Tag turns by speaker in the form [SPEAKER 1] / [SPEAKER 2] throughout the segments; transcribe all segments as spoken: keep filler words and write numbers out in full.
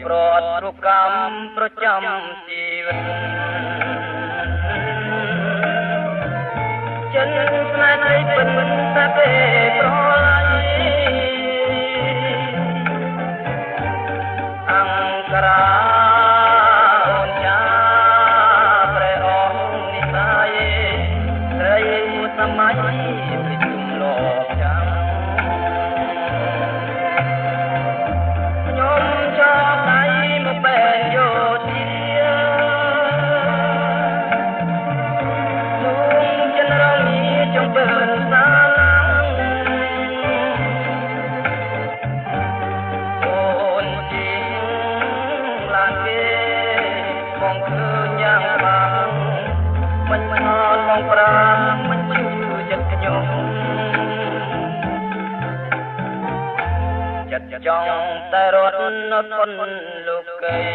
[SPEAKER 1] ប្រត់រូបកម្មប្រចាំជីវិតចិនស្នេហ៍នៃពិនតែពេលប្រឡាយអង្គរាអូនចាប្រែអងនិស័យត្រីសម័យពីជំនប់ចាំចង់តែរត់នៅគុណលោកី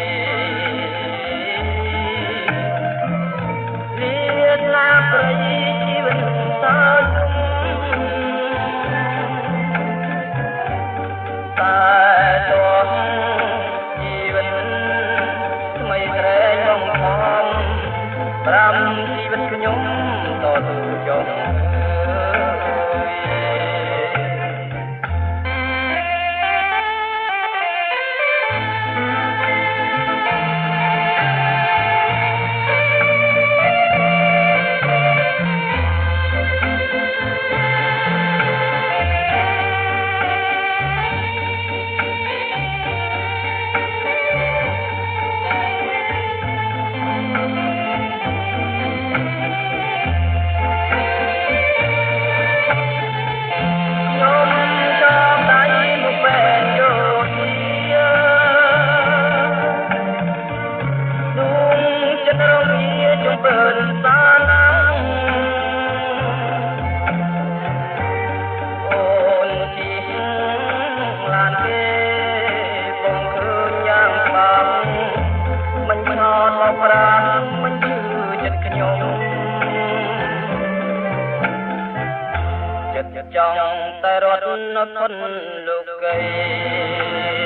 [SPEAKER 1] លៀនឡាប្រៃជីវិតតើតែទោះជីវិតថ្មីត្រែងបងខំប្រាំជីវិតខ្ញុំតទៅចង់ចង់តែរត់នៅគុណលោកី